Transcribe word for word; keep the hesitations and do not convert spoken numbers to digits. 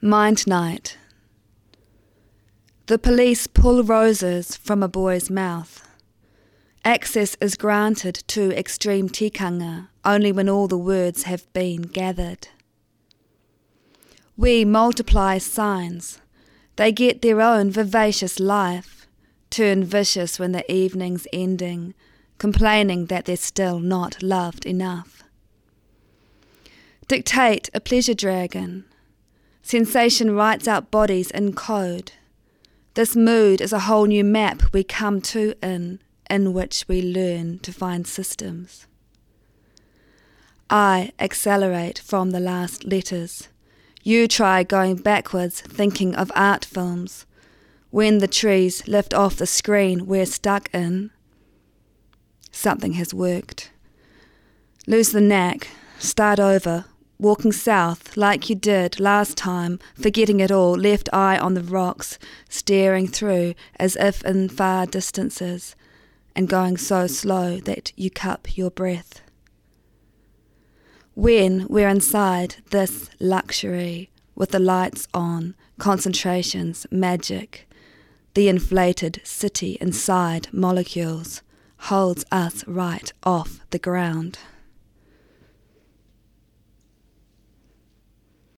Mind Night. The police pull roses from a boy's mouth. Access is granted to extreme tikanga only when all the words have been gathered. We multiply signs. They get their own vivacious life, turn vicious when the evening's ending, complaining that they're still not loved enough. Dictate a pleasure dragon. Sensation writes out bodies in code. This mood is a whole new map we come to in, in which we learn to find systems. I accelerate from the last letters. You try going backwards, thinking of art films. When the trees lift off the screen we're stuck in, something has worked. Lose the knack, start over, walking south like you did last time, forgetting it all, left eye on the rocks, staring through as if in far distances, and going so slow that you cup your breath. When we're inside this luxury, with the lights on, concentrations, magic, the inflated city inside molecules holds us right off the ground.